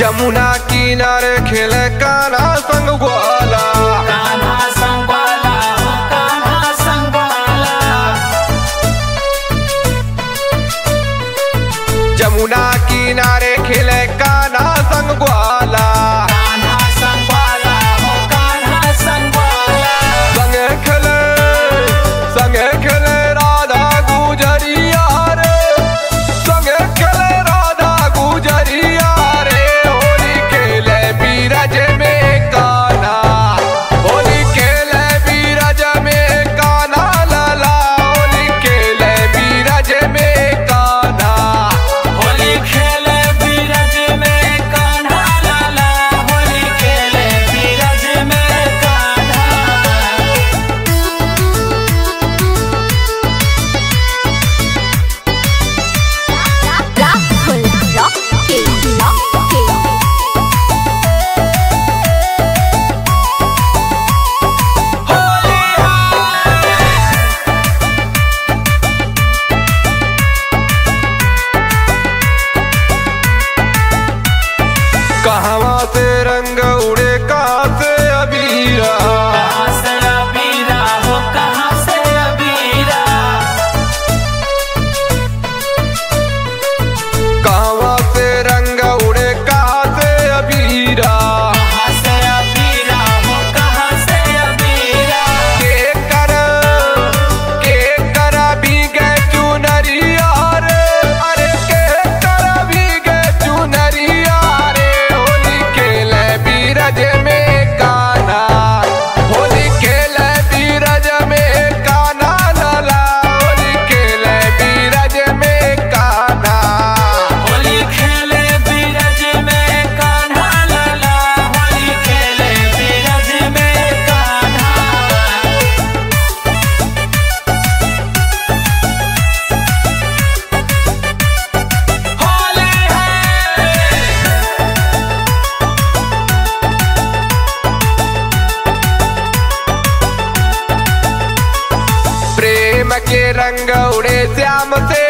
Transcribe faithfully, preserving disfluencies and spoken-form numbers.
जमुना किनारे खेले कान्हा संग ग्वाला, कान्हा संग ग्वाला, हो कान्हा संग ग्वाला। जमुना किनारे खेले कान्हा संग ग्वाला, कान्हा संग ग्वाला, हो कान्हा संग ग्वाला। संगे खेले संगे खेले राधा गुजरिया रे, संगे खेले राधा गुजरिया रे। होली खेले बीरज में कान्हा, होली खेले बीरज में कान्हा लाला, होली खेले बीरज में कान्हा। होली खेले बीरज में कान्हा लाला, होली खेले बीरज में Kanha. Rockful, rocky, rocky. Holi है कहवा से रंग उड़े कहाँ से अबीरा, कहाँ से अबीरा, हो कहाँ से अबीरा। कहवा से रंग उड़े कहाँ से अबीरा। कहाँ से अबीरा, हो कहाँ से अबीरा। के कर के कर भीगे चुनरिया रे, अरे के कर भीगे चुनरिया रे। होली खेले बीरज में कान्हा, होली खेले बीरज में कान्हा लाला, होली खेले बीरज में कान्हा। होली खेले बीरज में कान्हा लाला, होली खेले बीरज में कान्हा। होली है प्रेम के रंग उड़े श्याम से